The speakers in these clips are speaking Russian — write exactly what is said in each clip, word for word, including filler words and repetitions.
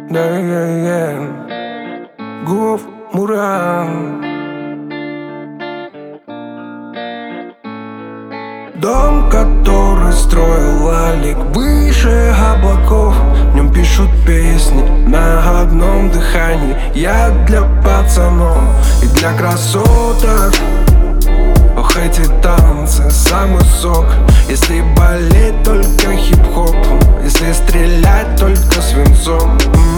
Да, я, я. Гуф, Муран. Дом, который строил Алик выше облаков. В нем пишут песни на одном дыхании. Я для пацанов и для красоток. Ох, эти танцы, самый сок. Если болеть только хип-хопом, если стрелять только свинцом.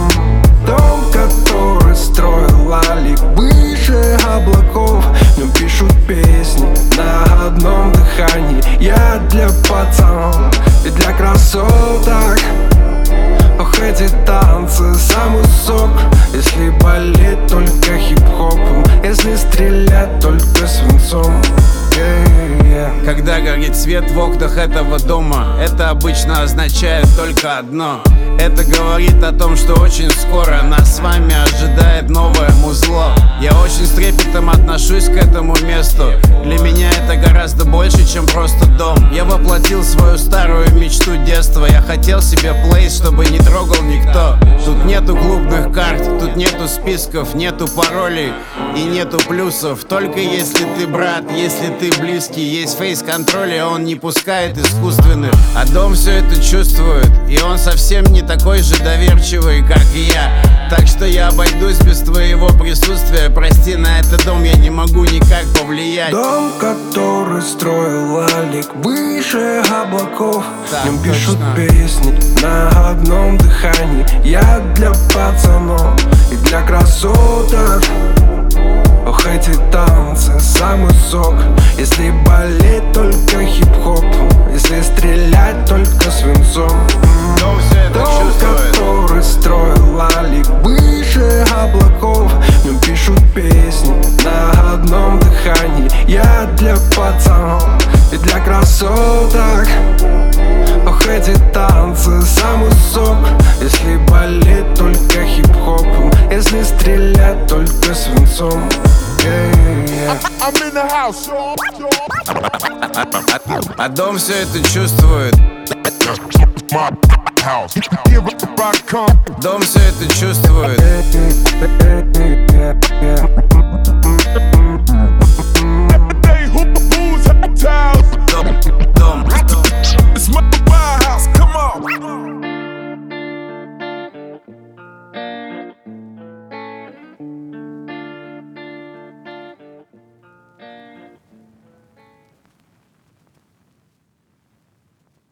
Дом, который строил Алик выше облаков. В нем пишут песни на одном дыхании. Я для пацанов и для красоток. Ох, эти танцы, самый сок. Если болеть только хип-хопом, если стрелять только свинцом. Yeah, yeah. Когда горит свет в окнах этого дома, это обычно означает только одно. Это говорит о том, что очень скоро нас с вами ожидает новое музло. Я очень с трепетом отношусь к этому месту. Для меня это гораздо больше, чем просто дом. Я воплотил свою старую мечту детства. Я хотел себе плейс, чтобы не трогал никто. Тут нету клубных карт, тут нету списков, нету паролей и нету плюсов. Только если ты брат, если ты близкий, есть фейс-контроль, и он не пускает искусственных. А дом все это чувствует, и он совсем не такой же доверчивый, как и я. Так что я обойдусь без твоего присутствия. Прости, на этот дом я не могу никак повлиять. Дом, который строил Алик выше облаков. Так, в нем пишут точно. песни на одном дыхании. Я для пацанов и для красоток. Ох, эти танцы, самый сок. Если болеть только хип-хопом, если стрелять только свинцом. Дом все это Дом, чувствует. который строил Алик выше облаков. В нем пишут песни на одном дыхании. Я для пацанов и для красоток. Ох, эти танцы, самый сок. Если болеть только хип-хопом, если стрелять только свинцом. Yeah, yeah. I'm in the house. А дом все это чувствует. My house. Here I come. Дом все это чувствует. Hey, hey, hey.